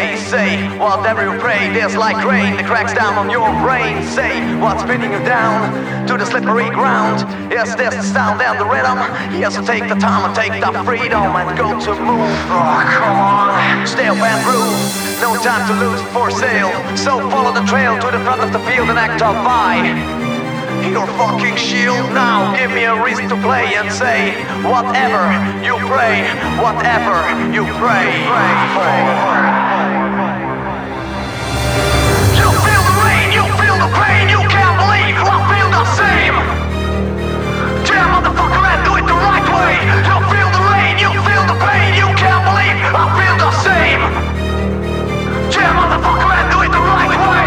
day. Say, whatever you pray, there's like rain that cracks down on your brain. Say, what's pinning you down to the slippery ground? Yes, there's the sound and the rhythm. Yes, so take the time and take the freedom and go to move. Oh, come on, stay up and groove. No time to lose for sale. So follow the trail to the front of the field and act up by your fucking shield. Now give me a reason to play and say whatever you pray, whatever you pray. You feel the rain, you feel the pain, you can't believe I feel the same. Yeah, motherfucker, and do it the right way. You feel the rain, you feel the pain, you can't believe I feel the same. Yeah, motherfucker, and do it the right way.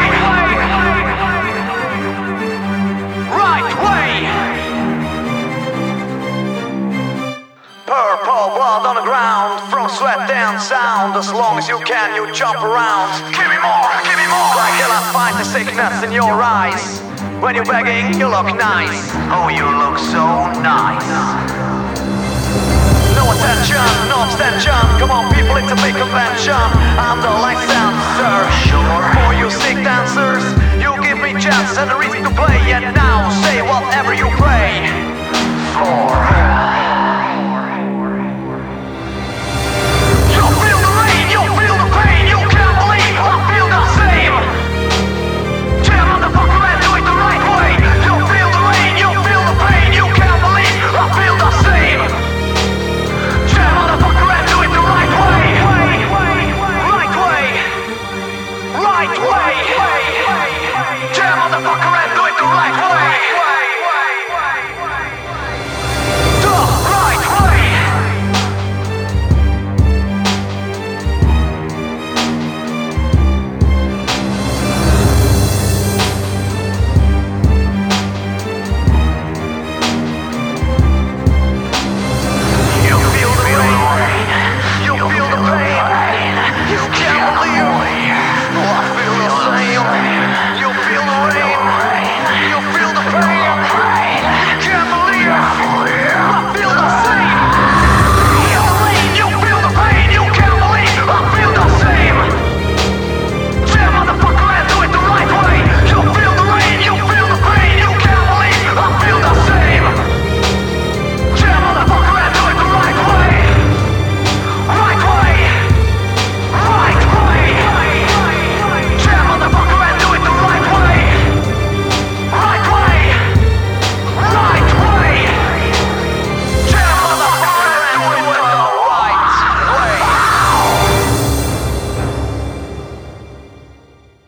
Purple blood on the ground, from sweat and sound. As long as you can, you jump around. Give me more, give me more. Why till I find the sickness in your eyes. When you're begging, you look nice. Oh, you look so nice. No attention.